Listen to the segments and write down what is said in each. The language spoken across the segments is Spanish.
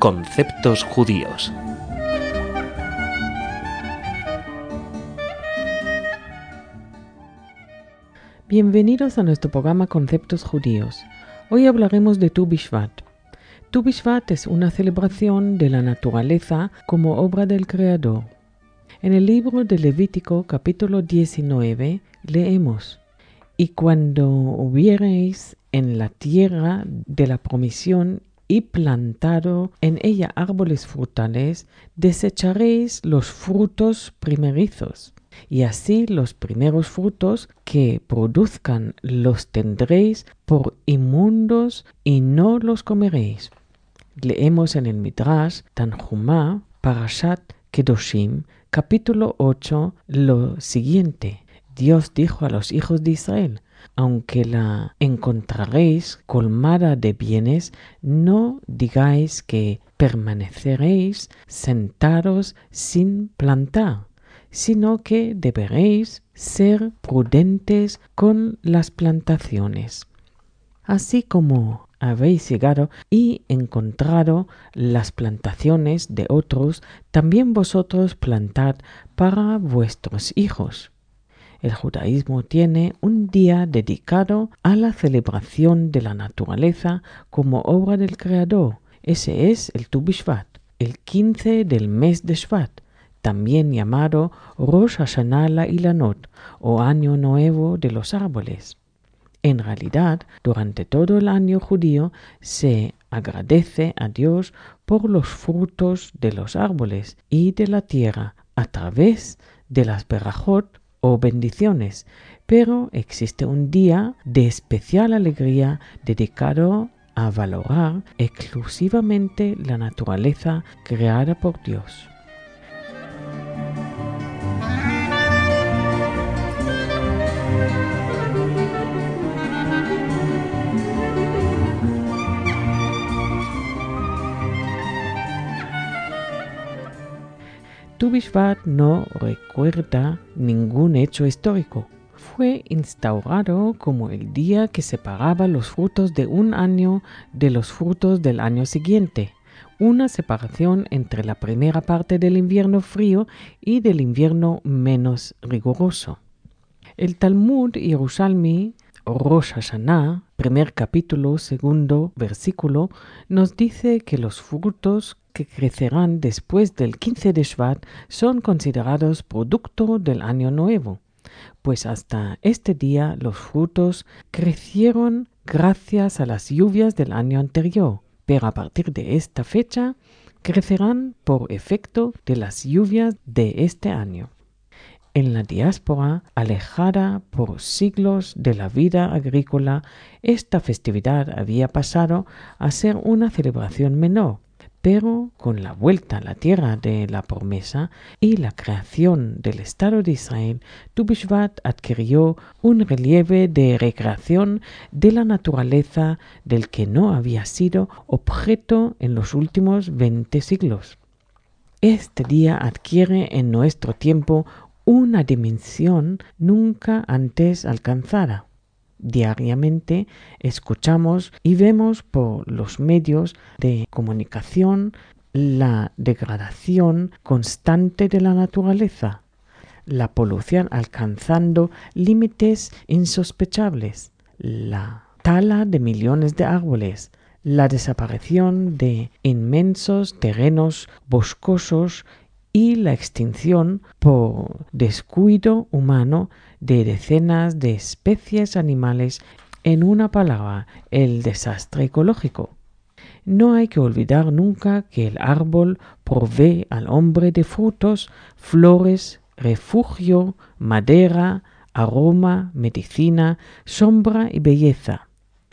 Conceptos judíos. Bienvenidos a nuestro programa Conceptos Judíos. Hoy hablaremos de Tu Bishvat. Tu Bishvat es una celebración de la naturaleza como obra del Creador. En el libro de Levítico, capítulo 19, leemos: Y cuando hubiereis en la tierra de la promisión y plantado en ella árboles frutales, desecharéis los frutos primerizos, y así los primeros frutos que produzcan los tendréis por inmundos y no los comeréis. Leemos en el Midrash Tanjumá, Parashat Kedoshim, capítulo 8, lo siguiente: Dios dijo a los hijos de Israel: aunque la encontraréis colmada de bienes, no digáis que permaneceréis sentados sin plantar, sino que deberéis ser prudentes con las plantaciones. Así como habéis llegado y encontrado las plantaciones de otros, también vosotros plantad para vuestros hijos. El judaísmo tiene un día dedicado a la celebración de la naturaleza como obra del Creador. Ese es el Tu Bishvat, el 15 del mes de Shvat, también llamado Rosh Hashanah La'ilanot, o Año Nuevo de los Árboles. En realidad, durante todo el año judío se agradece a Dios por los frutos de los árboles y de la tierra a través de las berajot o bendiciones, pero existe un día de especial alegría dedicado a valorar exclusivamente la naturaleza creada por Dios. Tu Bishvat no recuerda ningún hecho histórico. Fue instaurado como el día que separaba los frutos de un año de los frutos del año siguiente, una separación entre la primera parte del invierno frío y del invierno menos riguroso. El Talmud Yerushalmi, Rosh Hashanah, primer capítulo, segundo versículo, nos dice que los frutos que crecerán después del 15 de Shvat son considerados producto del año nuevo, pues hasta este día los frutos crecieron gracias a las lluvias del año anterior, pero a partir de esta fecha crecerán por efecto de las lluvias de este año. En la diáspora, alejada por siglos de la vida agrícola, esta festividad había pasado a ser una celebración menor, pero con la vuelta a la tierra de la promesa y la creación del Estado de Israel, Tu Bishvat adquirió un relieve de recreación de la naturaleza del que no había sido objeto en los últimos 20 siglos. Este día adquiere en nuestro tiempo una dimensión nunca antes alcanzada. Diariamente escuchamos y vemos por los medios de comunicación la degradación constante de la naturaleza, la polución alcanzando límites insospechables, la tala de millones de árboles, la desaparición de inmensos terrenos boscosos y la extinción por descuido humano de decenas de especies animales, en una palabra, el desastre ecológico. No hay que olvidar nunca que el árbol provee al hombre de frutos, flores, refugio, madera, aroma, medicina, sombra y belleza.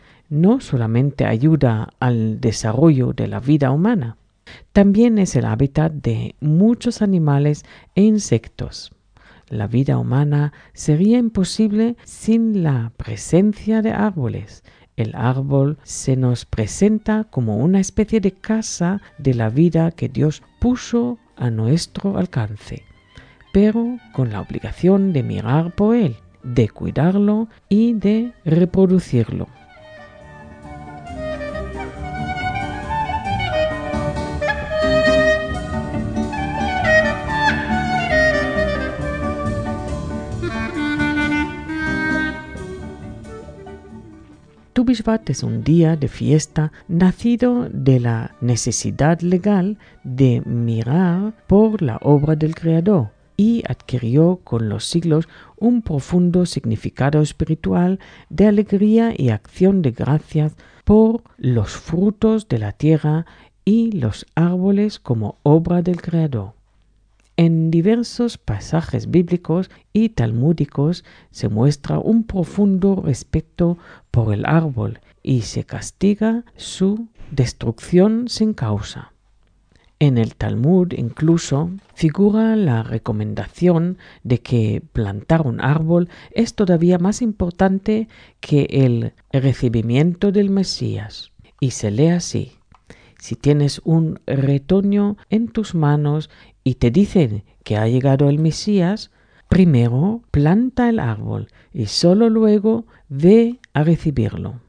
No solamente ayuda al desarrollo de la vida humana, también es el hábitat de muchos animales e insectos. La vida humana sería imposible sin la presencia de árboles. El árbol se nos presenta como una especie de casa de la vida que Dios puso a nuestro alcance, pero con la obligación de mirar por él, de cuidarlo y de reproducirlo. Tu Bishvat es un día de fiesta nacido de la necesidad legal de mirar por la obra del Creador y adquirió con los siglos un profundo significado espiritual de alegría y acción de gracias por los frutos de la tierra y los árboles como obra del Creador. En diversos pasajes bíblicos y talmúdicos se muestra un profundo respeto por el árbol y se castiga su destrucción sin causa. En el Talmud incluso figura la recomendación de que plantar un árbol es todavía más importante que el recibimiento del Mesías. Y se lee así: si tienes un retoño en tus manos y te dicen que ha llegado el Mesías, primero planta el árbol y solo luego ve a recibirlo.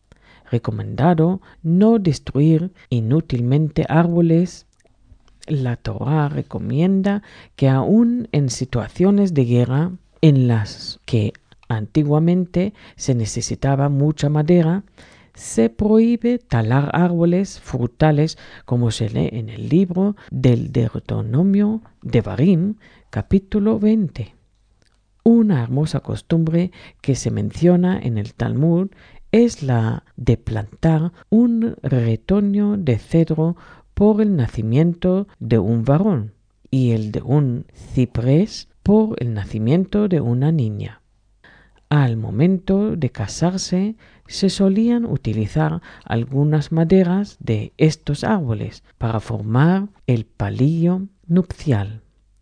Recomendado no destruir inútilmente árboles. La Torá recomienda que aún en situaciones de guerra en las que antiguamente se necesitaba mucha madera, se prohíbe talar árboles frutales, como se lee en el libro del Deuteronomio Devarim, capítulo 20. Una hermosa costumbre que se menciona en el Talmud es la de plantar un retoño de cedro por el nacimiento de un varón y el de un ciprés por el nacimiento de una niña. Al momento de casarse se solían utilizar algunas maderas de estos árboles para formar el palillo nupcial.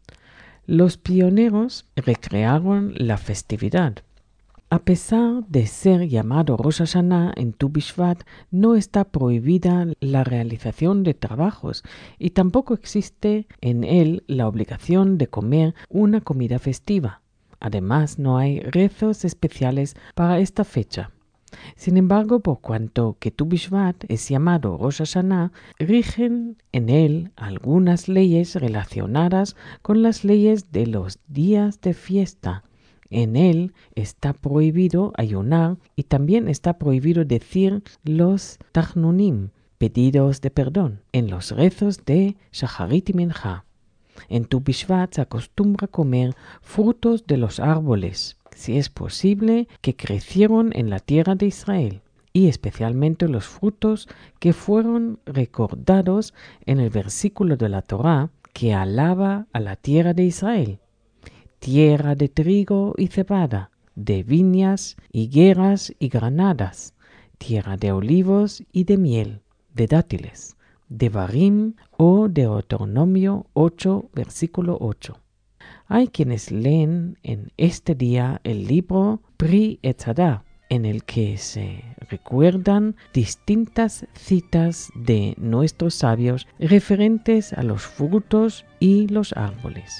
Los pioneros recrearon la festividad. A pesar de ser llamado Rosh Hashanah en Tu Bishvat, no está prohibida la realización de trabajos y tampoco existe en él la obligación de comer una comida festiva. Además, no hay rezos especiales para esta fecha. Sin embargo, por cuanto que Tu Bishvat es llamado Rosh Hashanah, rigen en él algunas leyes relacionadas con las leyes de los días de fiesta. En él está prohibido ayunar y también está prohibido decir los Tahnunim, pedidos de perdón, en los rezos de Shacharit y Mincha. En Tu Bishvat se acostumbra comer frutos de los árboles, si es posible, que crecieron en la tierra de Israel, y especialmente los frutos que fueron recordados en el versículo de la Torá que alaba a la tierra de Israel: tierra de trigo y cebada, de viñas, higueras y granadas, tierra de olivos y de miel, de dátiles, de Devarim o Deuteronomio 8, versículo 8. Hay quienes leen en este día el libro Pri Etzadá, en el que se recuerdan distintas citas de nuestros sabios referentes a los frutos y los árboles.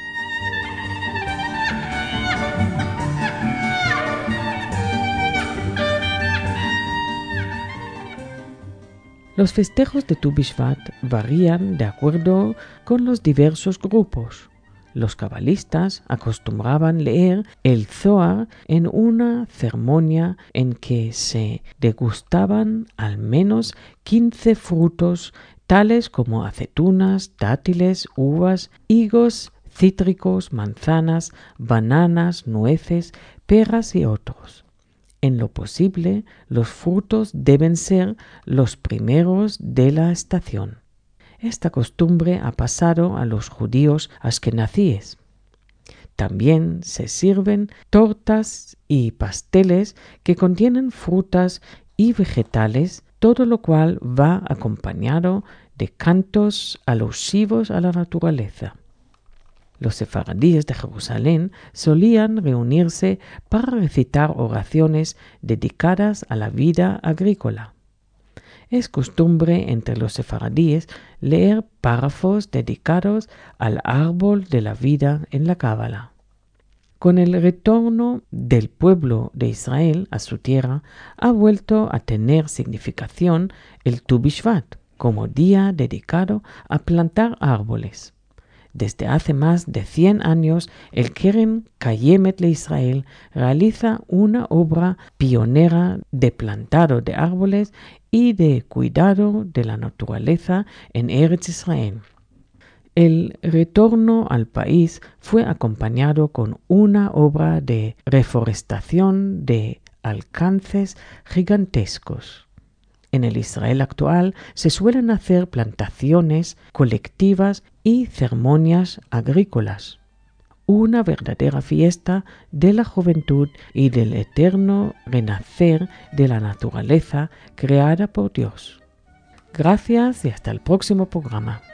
Los festejos de Tu Bishvat varían de acuerdo con los diversos grupos. Los cabalistas acostumbraban leer el Zohar en una ceremonia en que se degustaban al menos 15 frutos, tales como aceitunas, dátiles, uvas, higos, cítricos, manzanas, bananas, nueces, peras y otros. En lo posible, los frutos deben ser los primeros de la estación. Esta costumbre ha pasado a los judíos askenazíes. También se sirven tortas y pasteles que contienen frutas y vegetales, todo lo cual va acompañado de cantos alusivos a la naturaleza. Los sefaradíes de Jerusalén solían reunirse para recitar oraciones dedicadas a la vida agrícola. Es costumbre entre los sefaradíes leer párrafos dedicados al árbol de la vida en la Cábala. Con el retorno del pueblo de Israel a su tierra, ha vuelto a tener significación el Tu Bishvat como día dedicado a plantar árboles. Desde hace más de 100 años, el Keren Kayemet Israel realiza una obra pionera de plantado de árboles y de cuidado de la naturaleza en Eretz Israel. El retorno al país fue acompañado con una obra de reforestación de alcances gigantescos. En el Israel actual se suelen hacer plantaciones colectivas y ceremonias agrícolas. Una verdadera fiesta de la juventud y del eterno renacer de la naturaleza creada por Dios. Gracias y hasta el próximo programa.